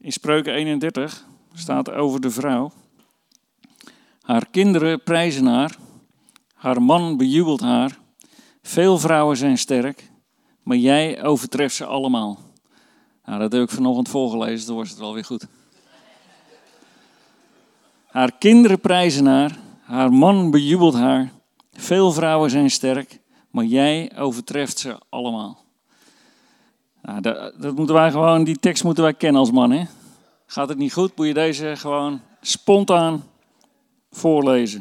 In Spreuken 31 staat over de vrouw. Haar kinderen prijzen haar man bejubelt haar. Veel vrouwen zijn sterk, maar jij overtreft ze allemaal. Nou, dat heb ik vanochtend voorgelezen, toen was het wel weer goed. Haar kinderen prijzen haar man bejubelt haar. Veel vrouwen zijn sterk, maar jij overtreft ze allemaal. Nou, die tekst moeten wij kennen als man, hè? Gaat het niet goed, moet je deze gewoon spontaan voorlezen.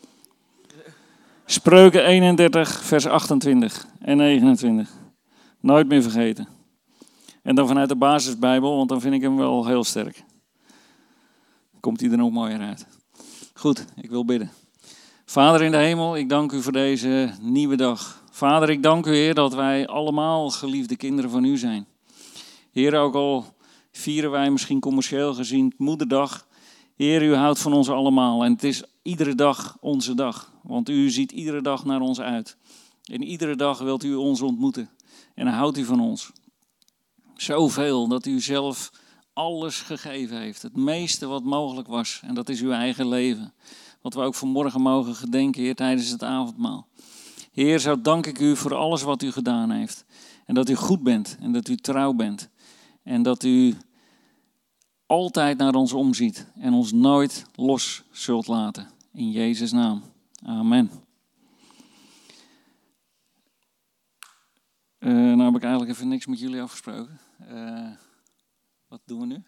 Spreuken 31, vers 28 en 29. Nooit meer vergeten. En dan vanuit de basisbijbel, want dan vind ik hem wel heel sterk. Komt hij er nog mooier uit. Goed, ik wil bidden. Vader in de hemel, ik dank u voor deze nieuwe dag. Vader, ik dank u, Heer, dat wij allemaal geliefde kinderen van u zijn. Heer, ook al vieren wij misschien commercieel gezien Moederdag. Heer, u houdt van ons allemaal en het is iedere dag onze dag. Want u ziet iedere dag naar ons uit. En iedere dag wilt u ons ontmoeten. En houdt u van ons. Zoveel dat u zelf alles gegeven heeft. Het meeste wat mogelijk was. En dat is uw eigen leven. Wat we ook vanmorgen mogen gedenken, Heer, tijdens het avondmaal. Heer, zo dank ik u voor alles wat u gedaan heeft. En dat u goed bent. En dat u trouw bent. En dat u altijd naar ons omziet. En ons nooit los zult laten. In Jezus' naam. Amen. Nou heb ik eigenlijk even niks met jullie afgesproken. Wat doen we nu?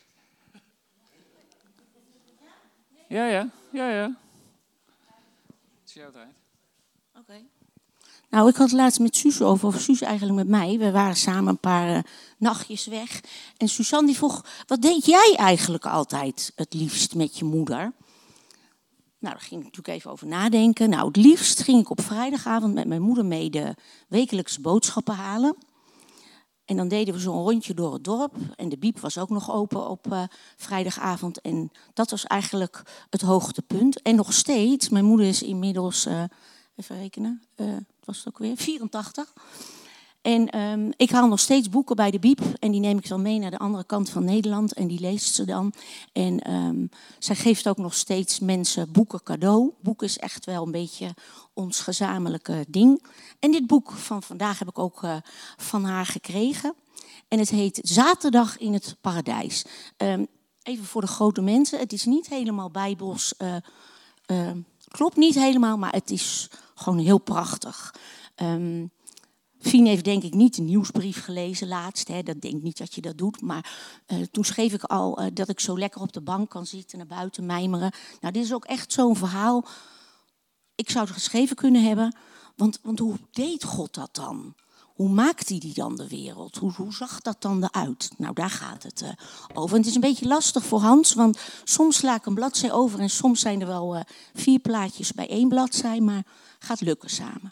Ja. Het is jouw tijd. Oké. Nou, ik had het laatst met Suus over, of Suus eigenlijk met mij. We waren samen een paar nachtjes weg. En Suzanne die vroeg, wat deed jij eigenlijk altijd het liefst met je moeder? Nou, daar ging ik natuurlijk even over nadenken. Nou, het liefst ging ik op vrijdagavond met mijn moeder mee de wekelijkse boodschappen halen. En dan deden we zo'n rondje door het dorp. En de biep was ook nog open op vrijdagavond. En dat was eigenlijk het hoogtepunt. En nog steeds, mijn moeder is inmiddels, even rekenen, wat was het ook weer, 84. En ik haal nog steeds boeken bij de biep. En die neem ik dan mee naar de andere kant van Nederland. En die leest ze dan. En zij geeft ook nog steeds mensen boeken cadeau. Boek is echt wel een beetje ons gezamenlijke ding. En dit boek van vandaag heb ik ook van haar gekregen. En het heet Zaterdag in het Paradijs. Even voor de grote mensen. Het is niet helemaal bijbels. Klopt niet helemaal, maar het is gewoon heel prachtig. Fien heeft denk ik niet de nieuwsbrief gelezen laatst. Hè. Dat denk ik niet dat je dat doet. Maar toen schreef ik al dat ik zo lekker op de bank kan zitten, naar buiten mijmeren. Nou, dit is ook echt zo'n verhaal. Ik zou het geschreven kunnen hebben. Want hoe deed God dat dan? Hoe maakte hij dan de wereld? Hoe zag dat dan eruit? Nou, daar gaat het over. En het is een beetje lastig voor Hans, want soms sla ik een bladzij over en soms zijn er wel 4 plaatjes bij 1 bladzij, maar gaat lukken samen.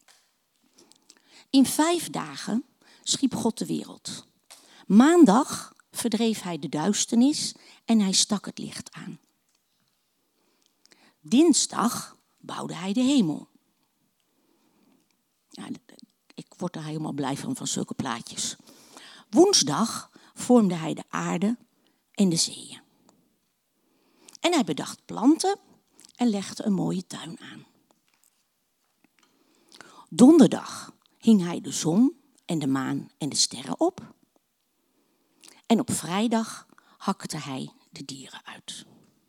In 5 dagen schiep God de wereld. Maandag verdreef hij de duisternis en hij stak het licht aan. Dinsdag bouwde hij de hemel. Ja, ik word er helemaal blij van zulke plaatjes. Woensdag vormde hij de aarde en de zeeën. En hij bedacht planten en legde een mooie tuin aan. Donderdag hing hij de zon en de maan en de sterren op. En op vrijdag hakte hij de dieren uit.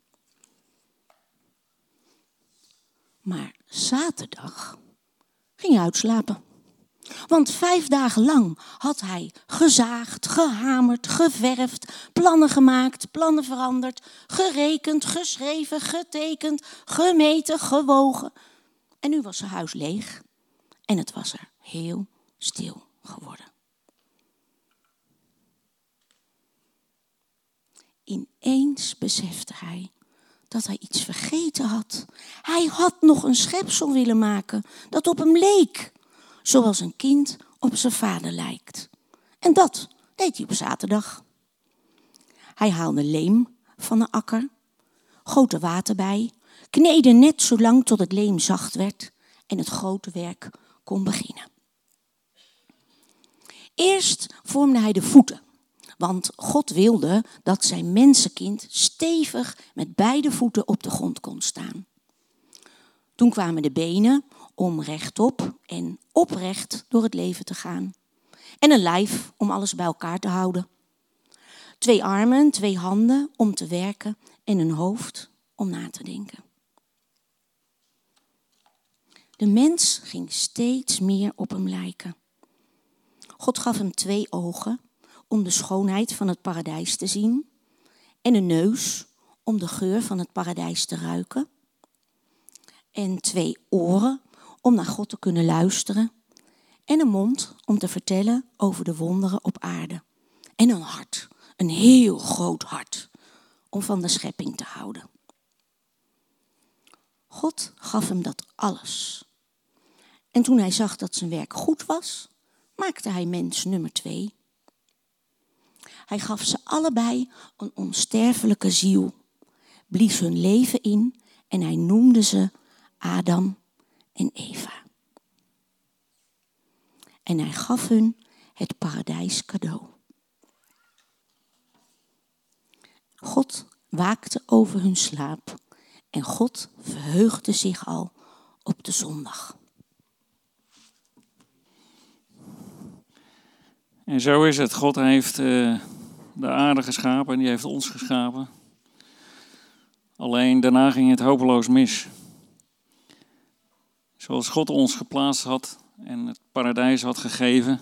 Maar zaterdag ging hij uitslapen. Want 5 dagen lang had hij gezaagd, gehamerd, geverfd, plannen gemaakt, plannen veranderd, gerekend, geschreven, getekend, gemeten, gewogen. En nu was zijn huis leeg en het was er heel stil geworden. Ineens besefte hij dat hij iets vergeten had. Hij had nog een schepsel willen maken dat op hem leek, zoals een kind op zijn vader lijkt. En dat deed hij op zaterdag. Hij haalde leem van een akker, goot er water bij, kneedde net zo lang tot het leem zacht werd en het grote werk kon beginnen. Eerst vormde hij de voeten. Want God wilde dat zijn mensenkind stevig met beide voeten op de grond kon staan. Toen kwamen de benen om rechtop en oprecht door het leven te gaan. En een lijf om alles bij elkaar te houden. 2 armen, 2 handen om te werken en een hoofd om na te denken. De mens ging steeds meer op hem lijken. God gaf hem 2 ogen om de schoonheid van het paradijs te zien. En een neus om de geur van het paradijs te ruiken. En 2 oren om naar God te kunnen luisteren. En een mond om te vertellen over de wonderen op aarde. En een hart, een heel groot hart, om van de schepping te houden. God gaf hem dat alles. En toen hij zag dat zijn werk goed was, maakte hij mens nummer 2. Hij gaf ze allebei een onsterfelijke ziel, blies hun leven in en hij noemde ze Adam en Eva. En hij gaf hun het paradijs cadeau. God waakte over hun slaap en God verheugde zich al op de zondag. En zo is het. God heeft de aarde geschapen en die heeft ons geschapen. Alleen daarna ging het hopeloos mis. Zoals God ons geplaatst had en het paradijs had gegeven.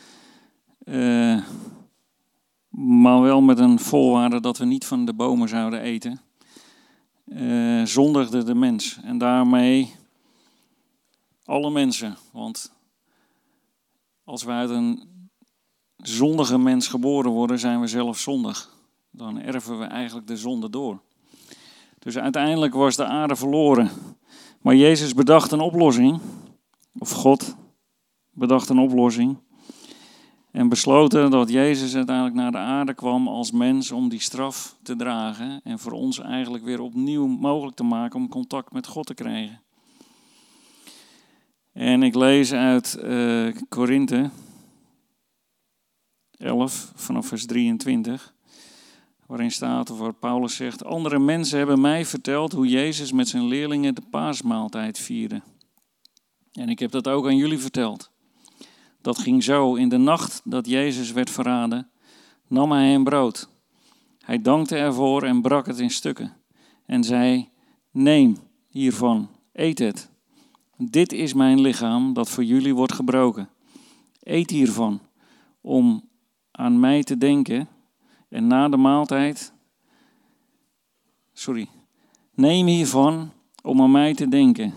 Maar wel met een voorwaarde dat we niet van de bomen zouden eten. Zondigde de mens. En daarmee alle mensen. Want als we uit een zondige mens geboren worden, zijn we zelf zondig. Dan erven we eigenlijk de zonde door. Dus uiteindelijk was de aarde verloren. Maar Jezus bedacht een oplossing. Of God bedacht een oplossing. En besloten dat Jezus uiteindelijk naar de aarde kwam als mens om die straf te dragen. En voor ons eigenlijk weer opnieuw mogelijk te maken om contact met God te krijgen. En ik lees uit Korinthe 11 vanaf vers 23. Waarin staat, of waar Paulus zegt: andere mensen hebben mij verteld hoe Jezus met zijn leerlingen de paasmaaltijd vierde. En ik heb dat ook aan jullie verteld. Dat ging zo: in de nacht dat Jezus werd verraden, nam hij een brood. Hij dankte ervoor en brak het in stukken. En zei: neem hiervan, eet het. Dit is mijn lichaam dat voor jullie wordt gebroken. Eet hiervan, om aan mij te denken. En na de maaltijd... Neem hiervan, om aan mij te denken.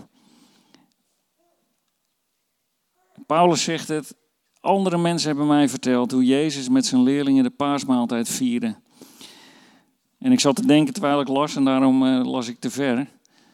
Paulus zegt het: andere mensen hebben mij verteld hoe Jezus met zijn leerlingen de paasmaaltijd vierde. En ik zat te denken terwijl ik las, en daarom las ik te ver.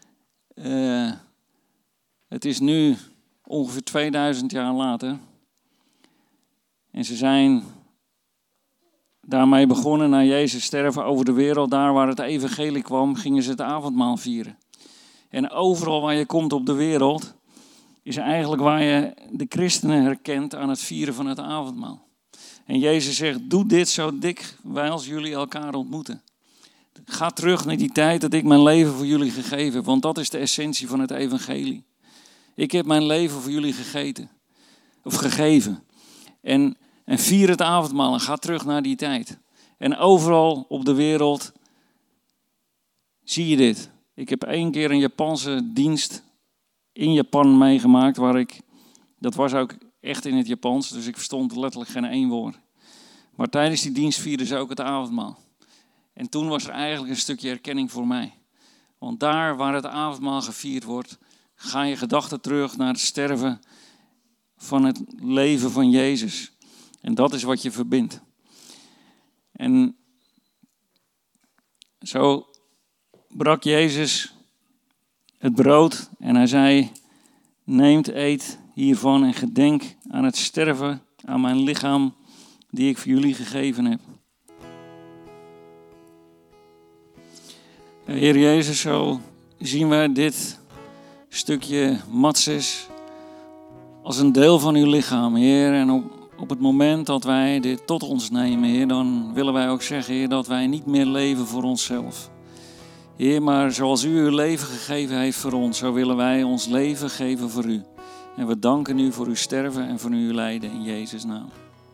Het is nu ongeveer 2000 jaar later. En ze zijn daarmee begonnen na Jezus sterven over de wereld. Daar waar het evangelie kwam, gingen ze het avondmaal vieren. En overal waar je komt op de wereld, is eigenlijk waar je de christenen herkent aan het vieren van het avondmaal. En Jezus zegt: doe dit zo dikwijls jullie elkaar ontmoeten. Ga terug naar die tijd dat ik mijn leven voor jullie gegeven heb, want dat is de essentie van het evangelie. Ik heb mijn leven voor jullie gegeven. En vier het avondmaal en ga terug naar die tijd. En overal op de wereld zie je dit. Ik heb 1 keer een Japanse dienst in Japan meegemaakt, dat was ook echt in het Japans, dus ik verstond letterlijk geen 1 woord. Maar tijdens die dienst vierden ze ook het avondmaal. En toen was er eigenlijk een stukje herkenning voor mij. Want daar waar het avondmaal gevierd wordt, ga je gedachten terug naar het sterven van het leven van Jezus. En dat is wat je verbindt. En zo brak Jezus het brood en hij zei: neemt, eet hiervan en gedenk aan het sterven, aan mijn lichaam die ik voor jullie gegeven heb. Heer Jezus, zo zien we dit stukje matses als een deel van uw lichaam, Heer. En op het moment dat wij dit tot ons nemen, Heer, dan willen wij ook zeggen, Heer, dat wij niet meer leven voor onszelf. Heer, maar zoals u uw leven gegeven heeft voor ons, zo willen wij ons leven geven voor u. En we danken u voor uw sterven en voor uw lijden in Jezus' naam.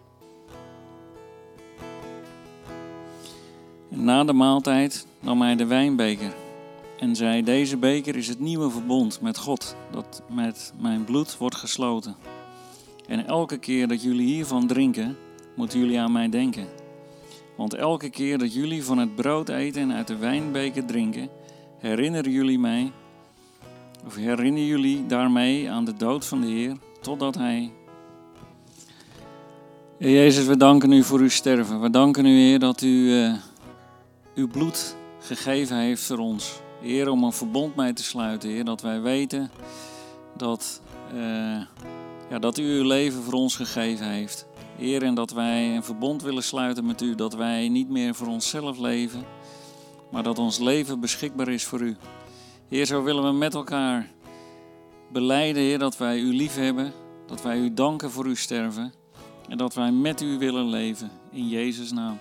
En na de maaltijd nam hij de wijnbeker en zei, deze beker is het nieuwe verbond met God, dat met mijn bloed wordt gesloten. En elke keer dat jullie hiervan drinken, moeten jullie aan mij denken. Want elke keer dat jullie van het brood eten en uit de wijnbeker drinken, herinneren jullie daarmee aan de dood van de Heer, totdat Hij... Heer Jezus, we danken u voor uw sterven. We danken u, Heer, dat u uw bloed gegeven heeft voor ons. Heer, om een verbond mee te sluiten, Heer, dat wij weten dat u uw leven voor ons gegeven heeft. Heer, en dat wij een verbond willen sluiten met u, dat wij niet meer voor onszelf leven, maar dat ons leven beschikbaar is voor u. Heer, zo willen we met elkaar belijden, Heer, dat wij u lief hebben, dat wij u danken voor uw sterven en dat wij met u willen leven, in Jezus' naam.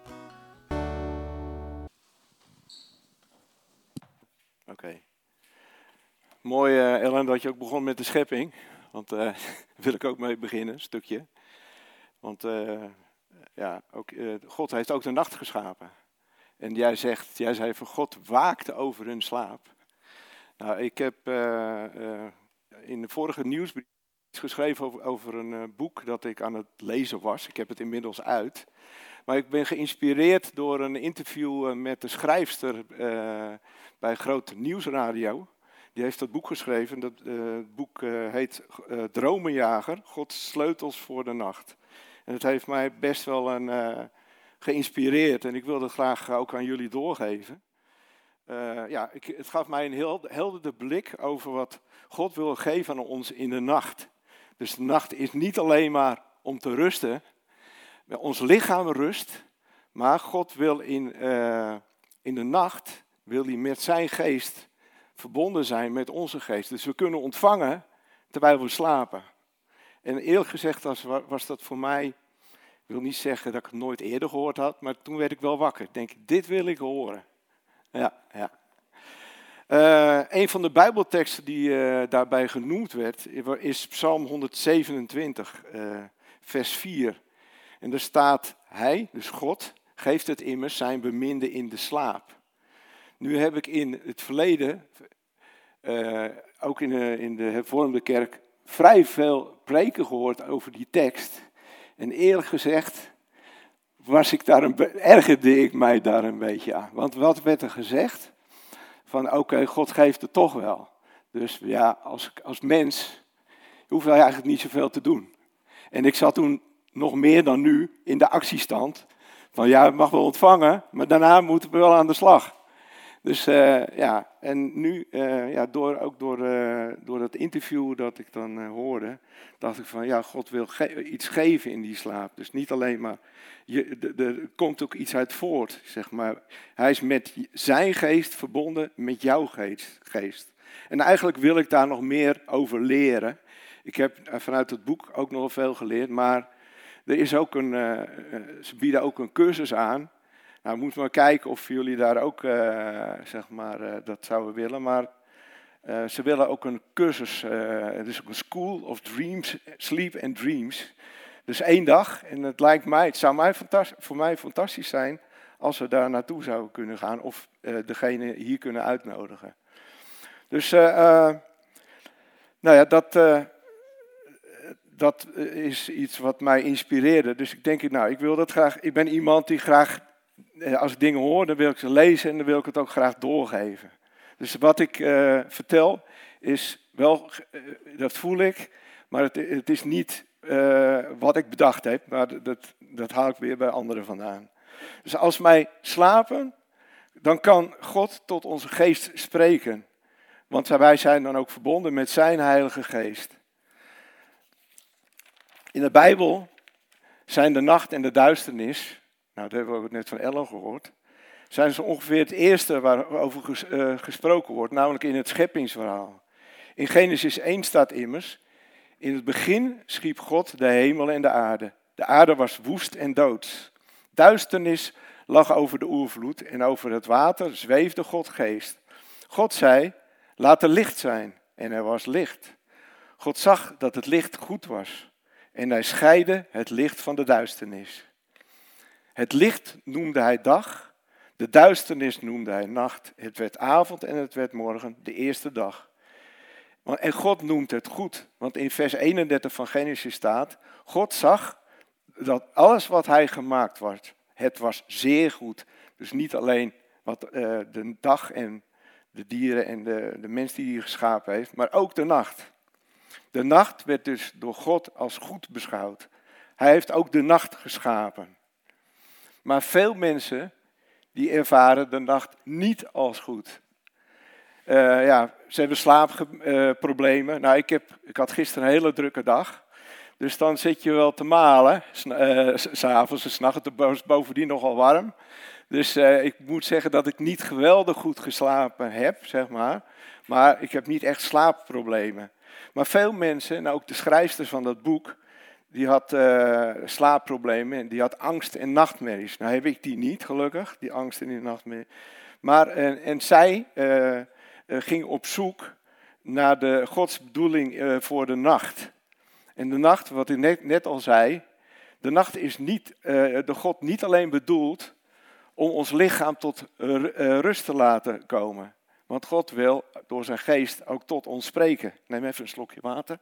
Oké. Mooi, Ellen, dat je ook begon met de schepping, want daar wil ik ook mee beginnen, een stukje. Want God heeft ook de nacht geschapen. En jij zei van God waakte over hun slaap. Nou, ik heb in de vorige nieuwsbrief geschreven over een boek dat ik aan het lezen was. Ik heb het inmiddels uit. Maar ik ben geïnspireerd door een interview met de schrijfster bij Groot Nieuwsradio. Die heeft dat boek geschreven. Dat boek heet Dromenjager, Gods sleutels voor de nacht. En het heeft mij best wel geïnspireerd en ik wil het graag ook aan jullie doorgeven. Het gaf mij een heel heldere blik over wat God wil geven aan ons in de nacht. Dus de nacht is niet alleen maar om te rusten. Ons lichaam rust, maar God wil in de nacht wil hij met zijn geest verbonden zijn met onze geest. Dus we kunnen ontvangen terwijl we slapen. En eerlijk gezegd was dat voor mij, ik wil niet zeggen dat ik het nooit eerder gehoord had, maar toen werd ik wel wakker. Ik denk, dit wil ik horen. Ja. Een van de Bijbelteksten die daarbij genoemd werd, is Psalm 127, vers 4. En daar staat, hij, dus God, geeft het immers zijn beminde in de slaap. Nu heb ik in het verleden, ook in de hervormde kerk, vrij veel preken gehoord over die tekst. En eerlijk gezegd ergerde ik mij daar een beetje aan. Want wat werd er gezegd? Van oké, God geeft het toch wel. Dus ja, als mens hoef je eigenlijk niet zoveel te doen. En ik zat toen nog meer dan nu in de actiestand. Van ja, het mag wel ontvangen, maar daarna moeten we wel aan de slag. Dus en nu, door dat interview dat ik dan hoorde, dacht ik van ja, God wil iets geven in die slaap. Dus niet alleen maar, er komt ook iets uit voort, zeg maar. Hij is met zijn geest verbonden met jouw geest. En eigenlijk wil ik daar nog meer over leren. Ik heb vanuit het boek ook nog veel geleerd, maar er is ook ze bieden ook een cursus aan. Nou, we moeten maar kijken of jullie daar ook, dat zouden willen. Maar ze willen ook een cursus, het is ook een School of Dreams, Sleep and Dreams. Dus 1 dag, en het zou voor mij fantastisch zijn als we daar naartoe zouden kunnen gaan. Of degene hier kunnen uitnodigen. Dus, dat is iets wat mij inspireerde. Dus ik denk, ik wil dat graag. Ik ben iemand die graag, als ik dingen hoor, dan wil ik ze lezen en dan wil ik het ook graag doorgeven. Dus wat ik vertel is wel, dat voel ik, maar het is niet wat ik bedacht heb, maar dat haal ik weer bij anderen vandaan. Dus als wij slapen, dan kan God tot onze geest spreken. Want wij zijn dan ook verbonden met zijn Heilige Geest. In de Bijbel zijn de nacht en de duisternis, dat hebben we ook net van Ellen gehoord, zijn ze ongeveer het eerste waarover gesproken wordt, namelijk in het scheppingsverhaal. In Genesis 1 staat immers, In het begin schiep God de hemel en de aarde. De aarde was woest en doods. Duisternis lag over de oervloed en over het water zweefde God geest. God zei, laat er licht zijn. En er was licht. God zag dat het licht goed was. En hij scheidde het licht van de duisternis. Het licht noemde hij dag. De duisternis noemde hij nacht. Het werd avond en het werd morgen, de eerste dag. En God noemt het goed. Want in vers 31 van Genesis staat, God zag dat alles wat hij gemaakt was, het was zeer goed. Dus niet alleen wat de dag en de dieren en de mens die hij geschapen heeft, maar ook de nacht. De nacht werd dus door God als goed beschouwd. Hij heeft ook de nacht geschapen. Maar veel mensen die ervaren de nacht niet als goed. Ze hebben slaapproblemen. Nou, ik had gisteren een hele drukke dag. Dus dan zit je wel te malen, 's avonds en 's nachts. Het was bovendien nogal warm. Dus ik moet zeggen dat ik niet geweldig goed geslapen heb, zeg maar. Maar ik heb niet echt slaapproblemen. Maar veel mensen, en ook de schrijfster van dat boek, die had slaapproblemen en die had angst en nachtmerries. Nou heb ik die niet, gelukkig, die angst en die nachtmerries. Maar, en zij ging op zoek naar de Gods bedoeling voor de nacht. En de nacht, wat ik net al zei, de nacht is niet, de God niet alleen bedoeld om ons lichaam tot rust te laten komen. Want God wil door zijn geest ook tot ons spreken. Neem even een slokje water.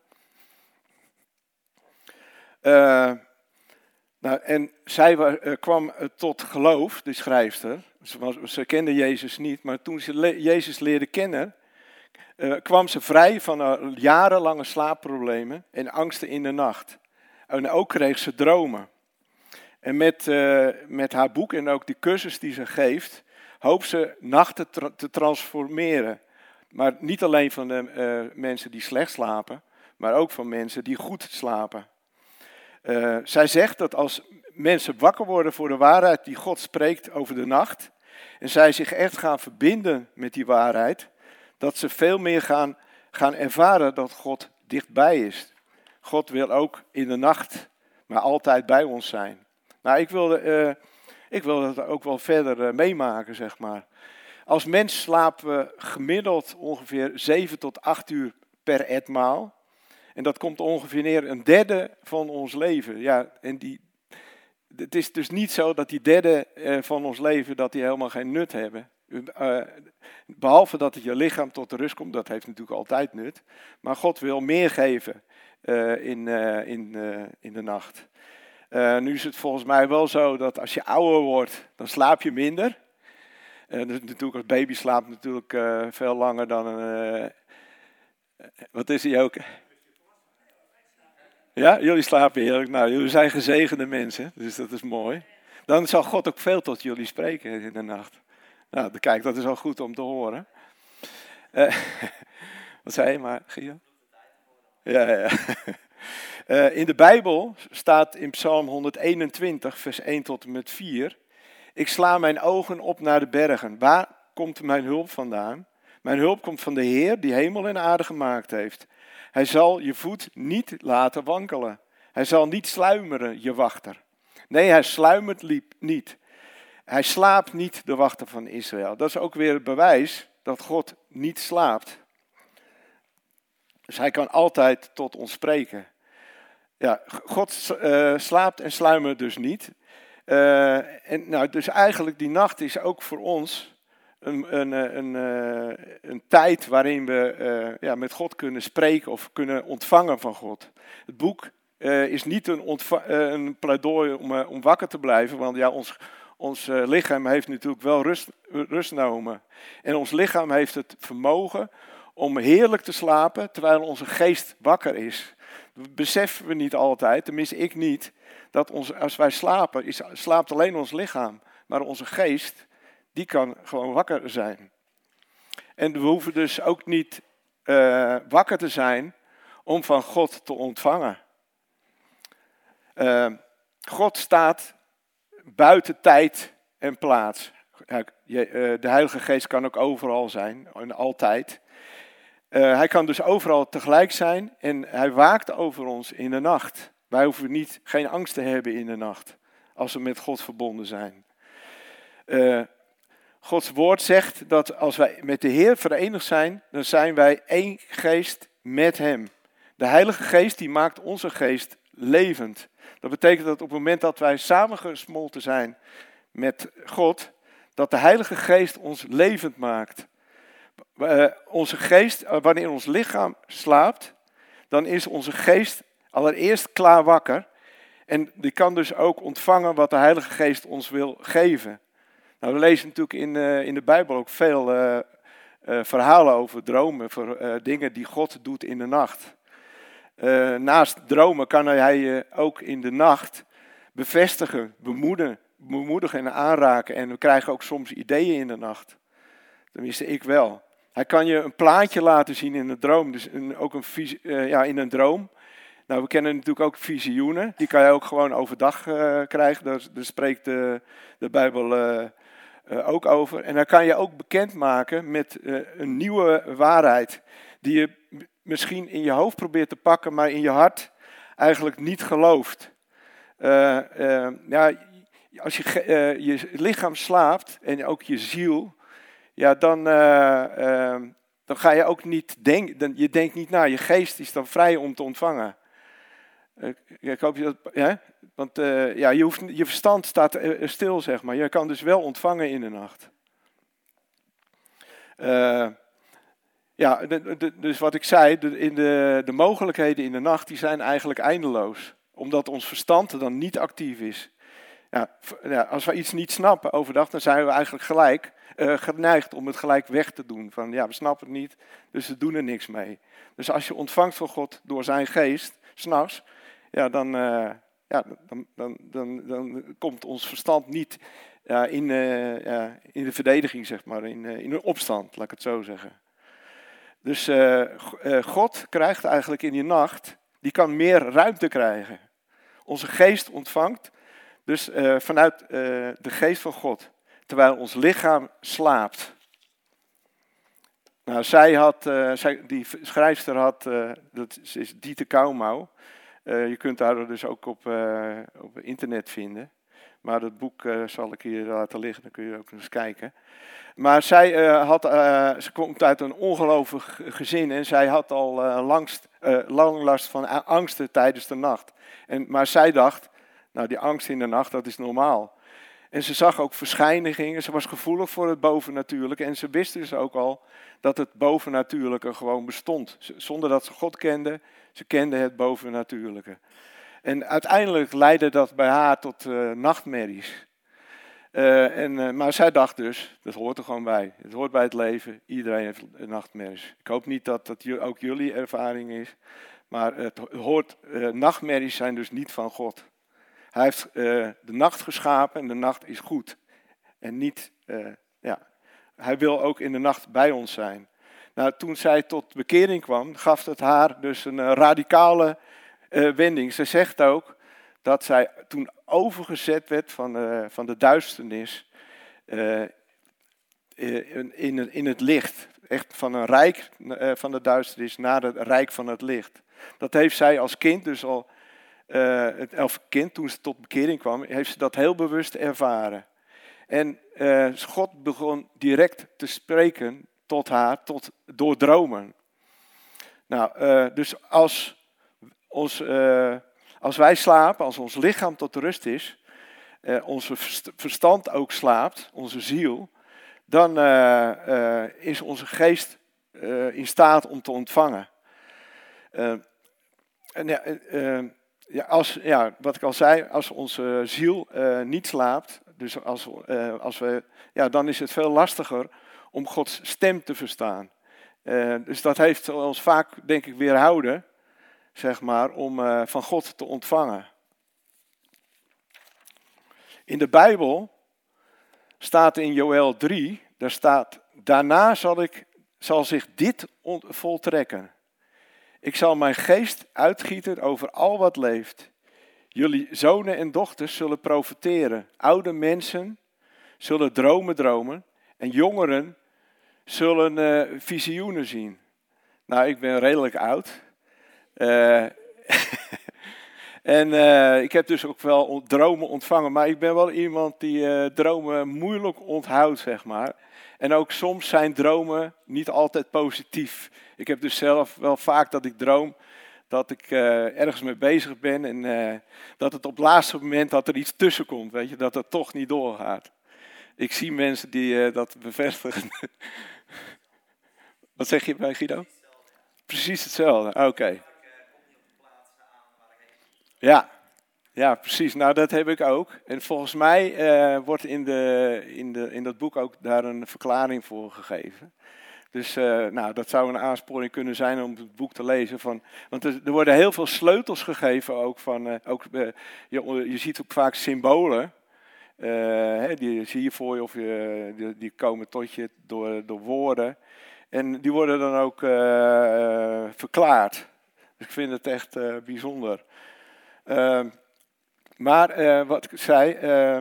En zij kwam tot geloof, de schrijfster. Ze kende Jezus niet, maar toen ze Jezus leerde kennen, kwam ze vrij van haar jarenlange slaapproblemen en angsten in de nacht. En ook kreeg ze dromen. En met haar boek en ook die cursus die ze geeft, hoopt ze nachten te transformeren. Maar niet alleen van de mensen die slecht slapen, maar ook van mensen die goed slapen. Zij zegt dat als mensen wakker worden voor de waarheid die God spreekt over de nacht, en zij zich echt gaan verbinden met die waarheid, dat ze veel meer gaan ervaren dat God dichtbij is. God wil ook in de nacht, maar altijd bij ons zijn. Nou, ik wil dat ook wel verder meemaken, zeg maar. Als mens slapen we gemiddeld ongeveer 7 tot 8 uur per etmaal. En dat komt ongeveer neer een derde van ons leven. Ja, en het is dus niet zo dat die derde van ons leven dat die helemaal geen nut hebben. Behalve dat het je lichaam tot de rust komt, dat heeft natuurlijk altijd nut. Maar God wil meer geven in de nacht. Nu is het volgens mij wel zo dat als je ouder wordt, dan slaap je minder. Dus natuurlijk als baby slaapt natuurlijk veel langer dan een... wat is hij ook? Ja, jullie slapen heerlijk. Nou, jullie zijn gezegende mensen, dus dat is mooi. Dan zal God ook veel tot jullie spreken in de nacht. Nou, kijk, dat is al goed om te horen. Wat zei je maar, Gio? Ja. In de Bijbel staat in Psalm 121, vers 1 tot en met 4... Ik sla mijn ogen op naar de bergen. Waar komt mijn hulp vandaan? Mijn hulp komt van de Heer die hemel en aarde gemaakt heeft. Hij zal je voet niet laten wankelen. Hij zal niet sluimeren, je wachter. Nee, hij sluimert niet. Hij slaapt niet, de wachter van Israël. Dat is ook weer het bewijs dat God niet slaapt. Dus hij kan altijd tot ons spreken. Ja, God slaapt en sluimert dus niet. Dus eigenlijk die nacht is ook voor ons een tijd waarin we met God kunnen spreken of kunnen ontvangen van God. Het boek is niet een pleidooi om wakker te blijven, want ja, ons lichaam heeft natuurlijk wel rust nodig. En ons lichaam heeft het vermogen om heerlijk te slapen terwijl onze geest wakker is. Dat beseffen we niet altijd, tenminste ik niet, dat als wij slapen, slaapt alleen ons lichaam. Maar onze geest, die kan gewoon wakker zijn. En we hoeven dus ook niet wakker te zijn om van God te ontvangen. God staat buiten tijd en plaats. De Heilige Geest kan ook overal zijn, en altijd. Hij kan dus overal tegelijk zijn en hij waakt over ons in de nacht. Wij hoeven geen angst te hebben in de nacht, als we met God verbonden zijn. Gods woord zegt dat als wij met de Heer verenigd zijn, dan zijn wij één geest met hem. De Heilige Geest die maakt onze geest levend. Dat betekent dat op het moment dat wij samengesmolten zijn met God, dat de Heilige Geest ons levend maakt. Onze geest, wanneer ons lichaam slaapt, dan is onze geest allereerst klaar wakker. En die kan dus ook ontvangen wat de Heilige Geest ons wil geven. Nou, we lezen natuurlijk in de Bijbel ook veel verhalen over dromen, voor dingen die God doet in de nacht. Naast dromen kan hij je ook in de nacht bevestigen, bemoedigen en aanraken. En we krijgen ook soms ideeën in de nacht. Tenminste, ik wel. Hij kan je een plaatje laten zien in een droom, dus ook in een droom. Nou, we kennen natuurlijk ook visioenen. Die kan je ook gewoon overdag krijgen. Daar spreekt de Bijbel ook over. En dan kan je ook bekendmaken met een nieuwe waarheid. Die je misschien in je hoofd probeert te pakken, maar in je hart eigenlijk niet gelooft. Als je lichaam slaapt en ook je ziel, ja, dan ga je ook niet denken. Je denkt niet na. Je geest is dan vrij om te ontvangen. Ik hoop je dat, ja? Want je verstand staat stil, zeg maar. Je kan dus wel ontvangen in de nacht. Dus wat ik zei, de mogelijkheden in de nacht, die zijn eigenlijk eindeloos. Omdat ons verstand dan niet actief is. Als we iets niet snappen overdag, dan zijn we eigenlijk geneigd om het gelijk weg te doen. Van ja, we snappen het niet, dus we doen er niks mee. Dus als je ontvangt van God door zijn geest, 's nachts, ja, dan komt ons verstand niet in de verdediging, zeg maar, in een opstand, laat ik het zo zeggen. Dus God krijgt eigenlijk in die nacht, die kan meer ruimte krijgen. Onze geest ontvangt dus vanuit de geest van God, terwijl ons lichaam slaapt. Nou, die schrijfster dat is Dieter Kouwmouw. Je kunt daar dus ook op internet vinden. Maar dat boek zal ik hier laten liggen, dan kun je ook eens kijken. Maar ze komt uit een ongelovig gezin en zij had al lang last van angsten tijdens de nacht. Maar zij dacht, nou die angst in de nacht, dat is normaal. En ze zag ook verschijningen, ze was gevoelig voor het bovennatuurlijke. En ze wist dus ook al dat het bovennatuurlijke gewoon bestond. Zonder dat ze God kende, ze kende het bovennatuurlijke. En uiteindelijk leidde dat bij haar tot nachtmerries. Maar zij dacht dus, dat hoort er gewoon bij. Het hoort bij het leven, iedereen heeft nachtmerries. Ik hoop niet dat dat ook jullie ervaring is. Maar nachtmerries zijn dus niet van God. Hij heeft de nacht geschapen en de nacht is goed. En niet, hij wil ook in de nacht bij ons zijn. Nou, toen zij tot bekering kwam, gaf het haar dus een radicale wending. Ze zegt ook dat zij toen overgezet werd van de duisternis in het licht. Echt van een rijk van de duisternis naar het rijk van het licht. Dat heeft zij als kind dus al... toen ze tot bekering kwam, heeft ze dat heel bewust ervaren. En God begon direct te spreken tot haar, door dromen. Nou, dus als wij slapen, als ons lichaam tot rust is, onze verstand ook slaapt, onze ziel, dan is onze geest in staat om te ontvangen. Wat ik al zei, als onze ziel niet slaapt, dus dan is het veel lastiger om Gods stem te verstaan. Dus dat heeft ons vaak, denk ik, weerhouden, zeg maar, om van God te ontvangen. In de Bijbel staat in Joël 3, daar staat, daarna zal zich dit voltrekken. Ik zal mijn geest uitgieten over al wat leeft. Jullie zonen en dochters zullen profeteren. Oude mensen zullen dromen en jongeren zullen visioenen zien. Nou, ik ben redelijk oud. En ik heb dus ook wel dromen ontvangen. Maar ik ben wel iemand die dromen moeilijk onthoudt, zeg maar. En ook soms zijn dromen niet altijd positief. Ik heb dus zelf wel vaak dat ik droom dat ik ergens mee bezig ben. En dat het op het laatste moment dat er iets tussen komt, weet je, dat het toch niet doorgaat. Ik zie mensen die dat bevestigen. Wat zeg je bij Guido? Precies hetzelfde, oké. Ja, precies. Nou, dat heb ik ook. En volgens mij wordt in dat boek ook daar een verklaring voor gegeven. Dus nou, dat zou een aansporing kunnen zijn om het boek te lezen. Want er worden heel veel sleutels gegeven ook van. Je ziet ook vaak symbolen. Die zie je voor je of die komen tot je door woorden. En die worden dan ook verklaard. Dus ik vind het echt bijzonder. Maar wat ik zei,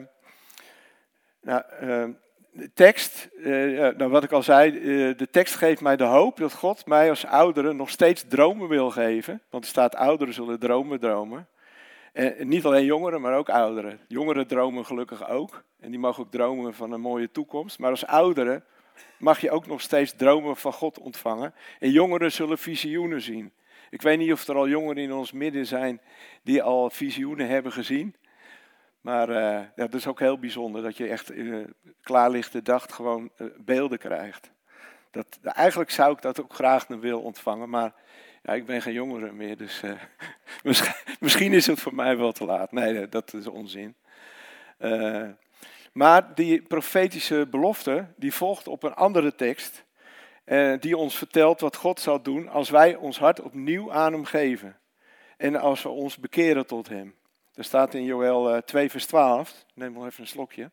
de tekst, wat ik al zei, de tekst geeft mij de hoop dat God mij als ouderen nog steeds dromen wil geven. Want er staat ouderen zullen dromen. En niet alleen jongeren, maar ook ouderen. Jongeren dromen gelukkig ook. En die mogen ook dromen van een mooie toekomst. Maar als ouderen mag je ook nog steeds dromen van God ontvangen. En jongeren zullen visioenen zien. Ik weet niet of er al jongeren in ons midden zijn die al visioenen hebben gezien. Maar dat is ook heel bijzonder dat je echt klaarlichte dag gewoon beelden krijgt. Eigenlijk zou ik dat ook graag nog willen ontvangen, maar ja, ik ben geen jongere meer. Dus misschien is het voor mij wel te laat. Nee, dat is onzin. Maar die profetische belofte die volgt op een andere tekst. Die ons vertelt wat God zal doen als wij ons hart opnieuw aan hem geven. En als we ons bekeren tot hem. Dat staat in Joël 2 vers 12. Neem nog even een slokje.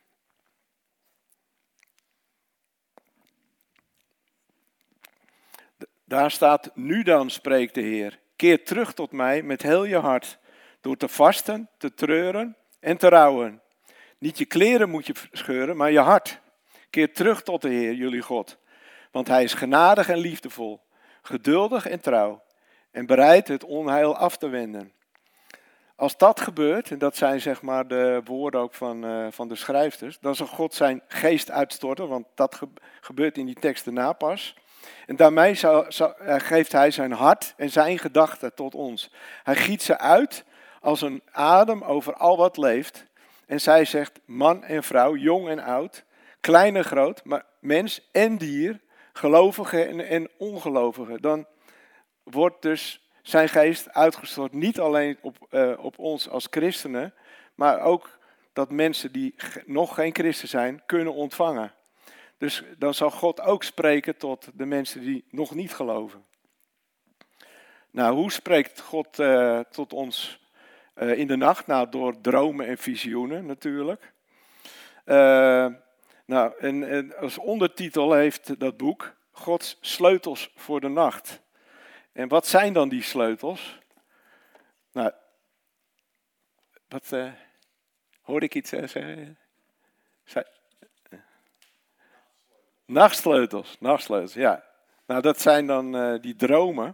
Daar staat, nu dan spreekt de Heer. Keer terug tot mij met heel je hart. Door te vasten, te treuren en te rouwen. Niet je kleren moet je scheuren, maar je hart. Keer terug tot de Heer, jullie God. Want hij is genadig en liefdevol, geduldig en trouw en bereid het onheil af te wenden. Als dat gebeurt, en dat zijn zeg maar de woorden ook van de schrijfsters, dan zal God zijn geest uitstorten, want dat gebeurt in die tekst daarna pas. En daarmee geeft hij zijn hart en zijn gedachten tot ons. Hij giet ze uit als een adem over al wat leeft. En zij zegt man en vrouw, jong en oud, klein en groot, maar mens en dier, gelovigen en ongelovigen. Dan wordt dus zijn geest uitgestort niet alleen op ons als christenen, maar ook dat mensen die nog geen christen zijn, kunnen ontvangen. Dus dan zal God ook spreken tot de mensen die nog niet geloven. Nou, hoe spreekt God tot ons in de nacht? Nou, door dromen en visioenen natuurlijk. En als ondertitel heeft dat boek Gods sleutels voor de nacht. En wat zijn dan die sleutels? Nou, hoorde ik iets zeggen? Nachtsleutels, ja. Nou, dat zijn dan die dromen.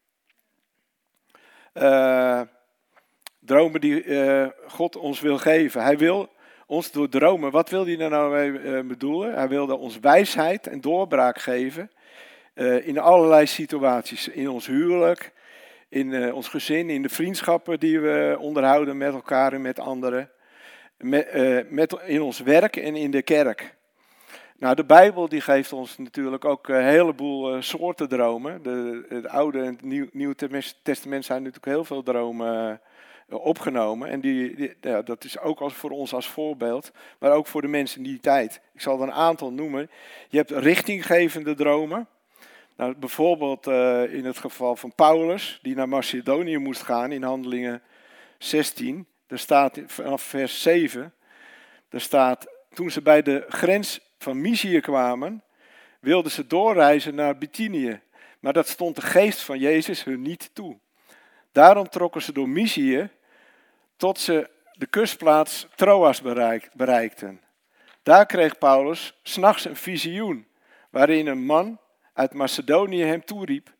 Dromen die God ons wil geven. Hij wil ons door dromen, wat wil hij er nou mee bedoelen? Hij wilde ons wijsheid en doorbraak geven in allerlei situaties. In ons huwelijk, in ons gezin, in de vriendschappen die we onderhouden met elkaar en met anderen. In ons werk en in de kerk. Nou, de Bijbel die geeft ons natuurlijk ook een heleboel soorten dromen. Het Oude en het Nieuwe Testament zijn natuurlijk heel veel dromen opgenomen. En dat is ook voor ons als voorbeeld, maar ook voor de mensen in die tijd. Ik zal er een aantal noemen. Je hebt richtinggevende dromen. Nou, bijvoorbeeld in het geval van Paulus, die naar Macedonië moest gaan in Handelingen 16. Daar staat vanaf vers 7, daar staat, toen ze bij de grens van Mysië kwamen, wilden ze doorreizen naar Bithynië. Maar dat stond de geest van Jezus hun niet toe. Daarom trokken ze door Mysië tot ze de kustplaats Troas bereikten. Daar kreeg Paulus 's nachts een visioen, waarin een man uit Macedonië hem toeriep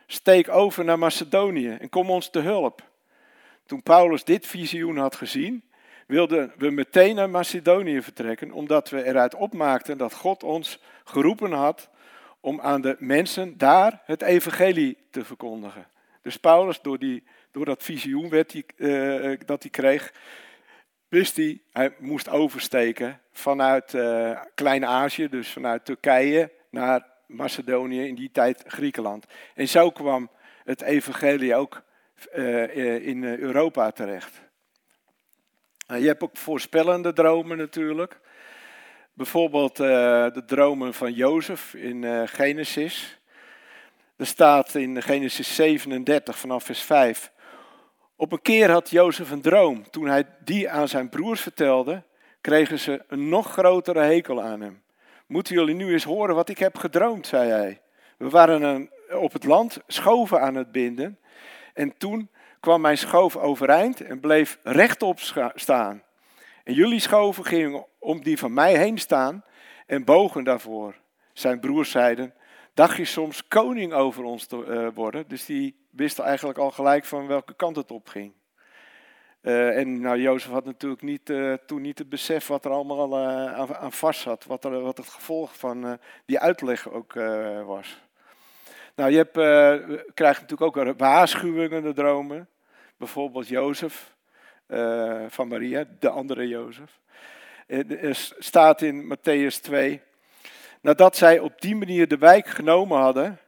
steek over naar Macedonië en kom ons te hulp. Toen Paulus dit visioen had gezien, wilden we meteen naar Macedonië vertrekken, omdat we eruit opmaakten dat God ons geroepen had om aan de mensen daar het evangelie te verkondigen. Dus Paulus, door dat visioen dat hij kreeg, wist hij moest oversteken vanuit Klein-Azië, dus vanuit Turkije, naar Macedonië, in die tijd Griekenland. En zo kwam het evangelie ook in Europa terecht. Je hebt ook voorspellende dromen natuurlijk. Bijvoorbeeld de dromen van Jozef in Genesis. Er staat in Genesis 37 vanaf vers 5. Op een keer had Jozef een droom. Toen hij die aan zijn broers vertelde, kregen ze een nog grotere hekel aan hem. Moeten jullie nu eens horen wat ik heb gedroomd, zei hij. We waren op het land schoven aan het binden. En toen kwam mijn schoof overeind en bleef rechtop staan. En jullie schoven gingen om die van mij heen staan en bogen daarvoor. Zijn broers zeiden, dacht je soms koning over ons te worden? Dus die wist eigenlijk al gelijk van welke kant het op ging. En nou, Jozef had natuurlijk toen niet het besef wat er allemaal aan vast zat. Wat het gevolg van die uitleg ook was. Nou, je krijgt natuurlijk ook waarschuwingen, de dromen. Bijvoorbeeld Jozef van Maria, de andere Jozef. Er staat in Mattheüs 2. Nadat zij op die manier de wijk genomen hadden,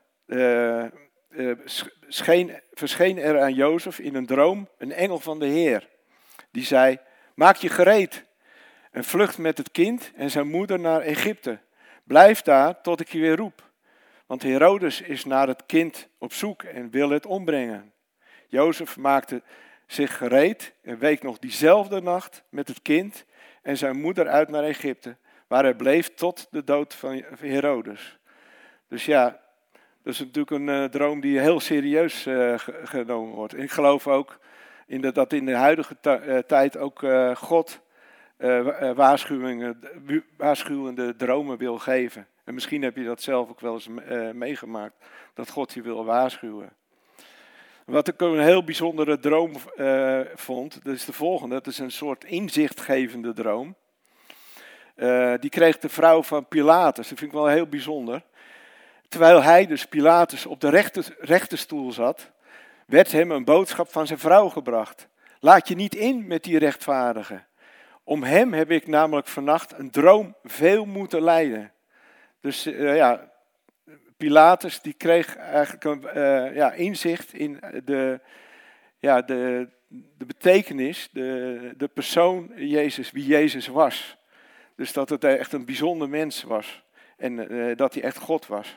verscheen er aan Jozef in een droom een engel van de Heer. Die zei, maak je gereed en vlucht met het kind en zijn moeder naar Egypte. Blijf daar tot ik je weer roep. Want Herodes is naar het kind op zoek en wil het ombrengen. Jozef maakte zich gereed en week nog diezelfde nacht met het kind en zijn moeder uit naar Egypte, waar hij bleef tot de dood van Herodes. Dus ja, dat is natuurlijk een droom die heel serieus genomen wordt. En ik geloof ook dat in de huidige tijd ook God waarschuwende dromen wil geven. En misschien heb je dat zelf ook wel eens meegemaakt, dat God je wil waarschuwen. Wat ik een heel bijzondere droom vond, dat is de volgende. Dat is een soort inzichtgevende droom. Die kreeg de vrouw van Pilatus, dat vind ik wel heel bijzonder. Terwijl hij, dus Pilatus, op de rechterstoel zat, werd hem een boodschap van zijn vrouw gebracht. Laat je niet in met die rechtvaardige. Om hem heb ik namelijk vannacht een droom veel moeten lijden. Dus Pilatus die kreeg eigenlijk een inzicht in de betekenis, de persoon Jezus, wie Jezus was. Dus dat het echt een bijzonder mens was en dat hij echt God was.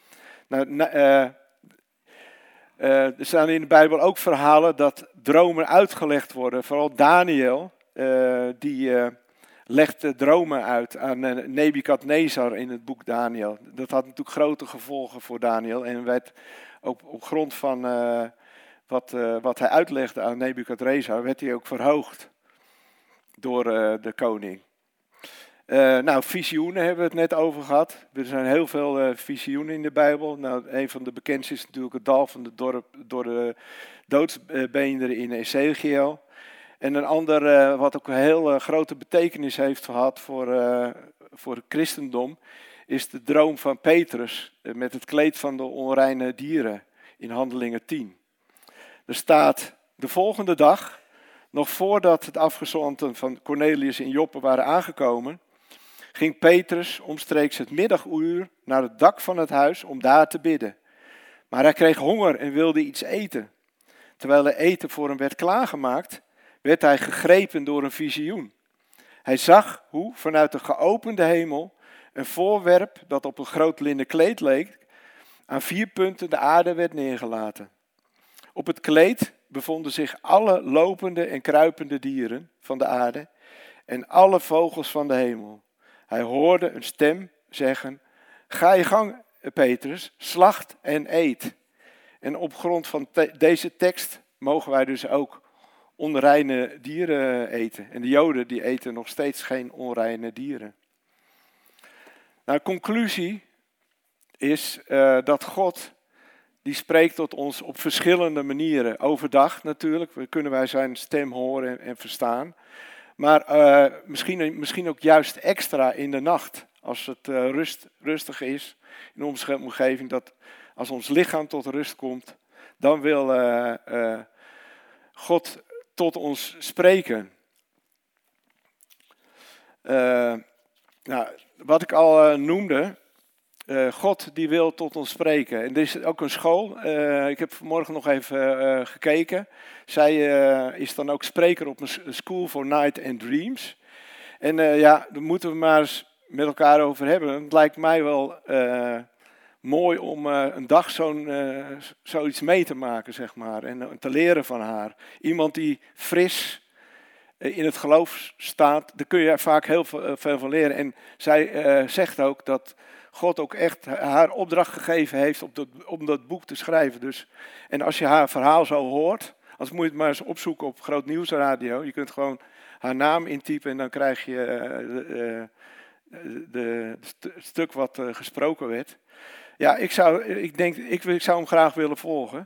Er staan in de Bijbel ook verhalen dat dromen uitgelegd worden. Vooral Daniel, die legt dromen uit aan Nebukadnezar in het boek Daniel. Dat had natuurlijk grote gevolgen voor Daniel en werd ook op grond van wat hij uitlegde aan Nebukadnezar, werd hij ook verhoogd door de koning. Visioenen hebben we het net over gehad. Er zijn heel veel visioenen in de Bijbel. Nou, een van de bekendste is natuurlijk het dal van door de doodsbeenderen in Ezekiel. En een ander, wat ook een heel grote betekenis heeft gehad voor het christendom, is de droom van Petrus met het kleed van de onreine dieren in Handelingen 10. Er staat de volgende dag, nog voordat het afgezanten van Cornelius in Joppe waren aangekomen, ging Petrus omstreeks het middaguur naar het dak van het huis om daar te bidden. Maar hij kreeg honger en wilde iets eten. Terwijl er eten voor hem werd klaargemaakt, werd hij gegrepen door een visioen. Hij zag hoe vanuit de geopende hemel een voorwerp dat op een groot linnen kleed leek, aan 4 punten de aarde werd neergelaten. Op het kleed bevonden zich alle lopende en kruipende dieren van de aarde en alle vogels van de hemel. Hij hoorde een stem zeggen, ga je gang Petrus, slacht en eet. En op grond van deze tekst mogen wij dus ook onreine dieren eten. En de Joden die eten nog steeds geen onreine dieren. Nou, de conclusie is dat God die spreekt tot ons op verschillende manieren. Overdag natuurlijk, kunnen wij zijn stem horen en verstaan. Maar misschien ook juist extra in de nacht, als het rustig is in onze omgeving, dat als ons lichaam tot rust komt, dan wil God tot ons spreken. Wat ik al noemde, God die wil tot ons spreken. En er is ook een school, ik heb vanmorgen nog even gekeken. Zij is dan ook spreker op een School for Night and Dreams. En daar moeten we maar eens met elkaar over hebben. Het lijkt mij wel mooi om een dag zoiets mee te maken, zeg maar. En te leren van haar. Iemand die fris in het geloof staat, daar kun je vaak heel veel van leren. En zij zegt ook dat God ook echt haar opdracht gegeven heeft om dat boek te schrijven. Dus, en als je haar verhaal zo hoort, als moet je het maar eens opzoeken op Groot Nieuwsradio. Je kunt gewoon haar naam intypen en dan krijg je het stuk wat gesproken werd. Ja, ik zou hem graag willen volgen.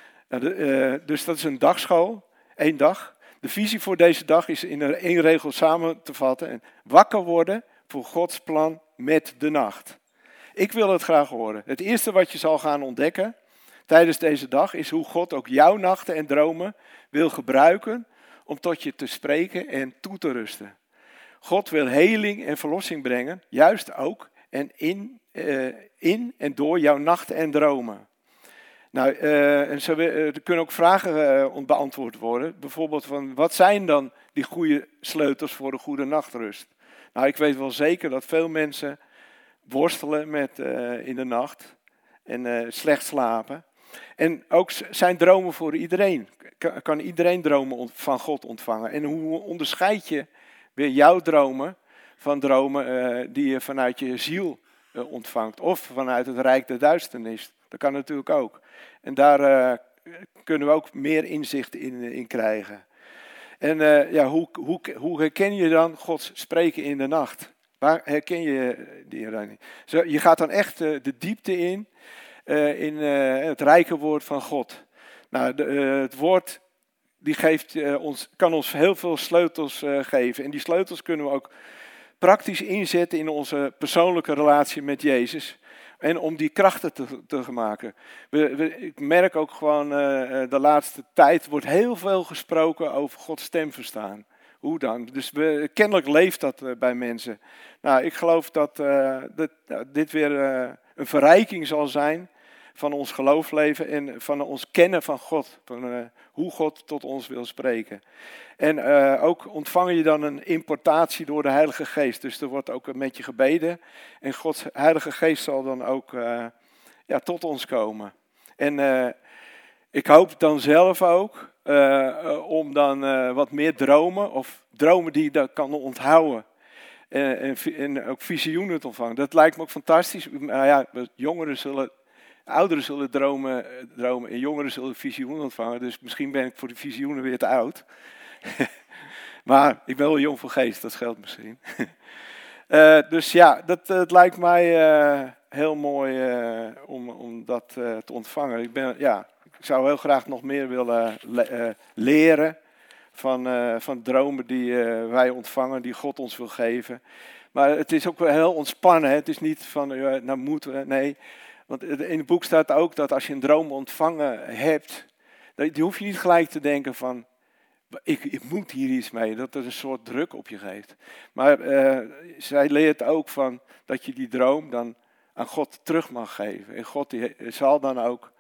Dus dat is een dagschool, 1 dag. De visie voor deze dag is in 1 regel samen te vatten. En wakker worden voor Gods plan met de nacht. Ik wil het graag horen. Het eerste wat je zal gaan ontdekken tijdens deze dag is hoe God ook jouw nachten en dromen wil gebruiken om tot je te spreken en toe te rusten. God wil heling en verlossing brengen, juist ook en in en door jouw nachten en dromen. Nou, er kunnen ook vragen beantwoord worden. Bijvoorbeeld van, wat zijn dan die goede sleutels voor een goede nachtrust? Nou, ik weet wel zeker dat veel mensen worstelen met in de nacht en slecht slapen. En ook zijn dromen voor iedereen. Kan iedereen dromen van God ontvangen. En hoe onderscheid je weer jouw dromen van dromen die je vanuit je ziel ontvangt? Of vanuit het rijk der duisternis. Dat kan natuurlijk ook. En daar kunnen we ook meer inzicht in krijgen. En hoe herken je dan Gods spreken in de nacht? Waar herken je die dan? Je gaat dan echt de diepte in het rijke woord van God. Nou, het woord die kan ons heel veel sleutels geven. En die sleutels kunnen we ook praktisch inzetten in onze persoonlijke relatie met Jezus. En om die krachten te maken. Ik merk ook gewoon de laatste tijd wordt heel veel gesproken over Gods stem verstaan. Hoe dan? Dus kennelijk leeft dat bij mensen. Nou, ik geloof dat dit weer een verrijking zal zijn van ons geloofsleven en van ons kennen van God. Van hoe God tot ons wil spreken. En ook ontvang je dan een importatie door de Heilige Geest. Dus er wordt ook met je gebeden. En Gods Heilige Geest zal dan ook tot ons komen. En ik hoop dan zelf ook om dan wat meer dromen. Of dromen die je kan onthouden. En ook visioenen te ontvangen. Dat lijkt me ook fantastisch. Ouderen zullen dromen en jongeren zullen visioenen ontvangen. Dus misschien ben ik voor de visioenen weer te oud. Maar ik ben wel jong van geest, dat scheelt misschien. Dus ja, dat lijkt mij heel mooi om dat te ontvangen. Ik zou heel graag nog meer willen leren van dromen die wij ontvangen, die God ons wil geven. Maar het is ook wel heel ontspannen. Hè? Het is niet van, nou moeten we, nee. Want in het boek staat ook dat als je een droom ontvangen hebt, die hoef je niet gelijk te denken van, ik moet hier iets mee, dat er een soort druk op je geeft. Maar zij leert ook van dat je die droom dan aan God terug mag geven. En God die zal dan ook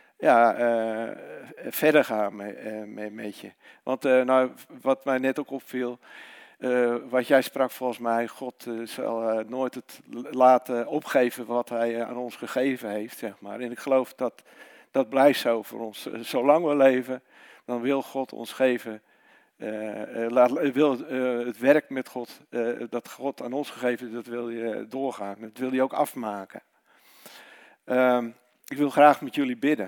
verder gaan met je. Want wat mij net ook opviel, wat jij sprak volgens mij, God zal nooit het laten opgeven wat hij aan ons gegeven heeft, zeg maar. En ik geloof dat blijft zo voor ons. Zolang we leven, dan wil God ons geven, wil het werk met God, dat God aan ons gegeven, dat wil je doorgaan. Dat wil je ook afmaken. Ik wil graag met jullie bidden.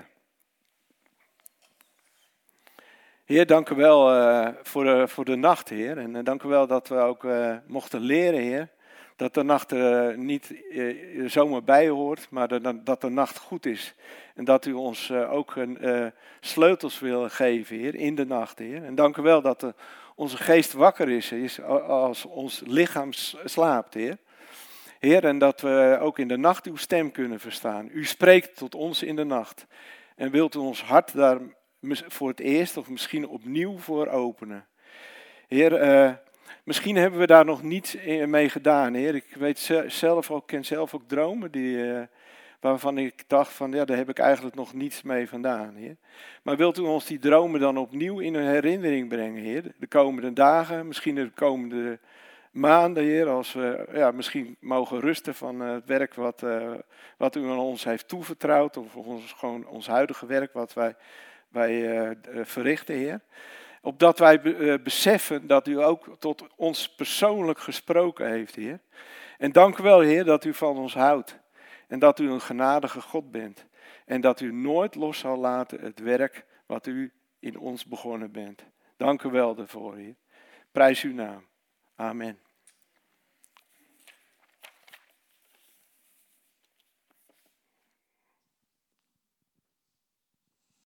Heer, dank u wel voor de nacht, Heer. En dank u wel dat we ook mochten leren, Heer. Dat de nacht niet zomaar bij hoort, maar dat de nacht goed is. En dat u ons ook sleutels wil geven, Heer, in de nacht, Heer. En dank u wel dat onze geest wakker is als ons lichaam slaapt, Heer. Heer, en dat we ook in de nacht uw stem kunnen verstaan. U spreekt tot ons in de nacht. En wilt u ons hart daar voor het eerst of misschien opnieuw voor openen. Heer, misschien hebben we daar nog niets mee gedaan, Heer. Ik weet ken zelf ook dromen waarvan ik dacht van, ja, daar heb ik eigenlijk nog niets mee gedaan, Heer. Maar wilt u ons die dromen dan opnieuw in een herinnering brengen, Heer? De komende dagen, misschien de komende maanden, Heer, als we misschien mogen rusten van het werk wat u aan ons heeft toevertrouwd, of ons huidige werk wat wij verrichten, Heer. Opdat wij beseffen dat u ook tot ons persoonlijk gesproken heeft, Heer. En dank u wel, Heer, dat u van ons houdt. En dat u een genadige God bent. En dat u nooit los zal laten het werk wat u in ons begonnen bent. Dank u wel daarvoor, Heer. Prijs uw naam. Amen.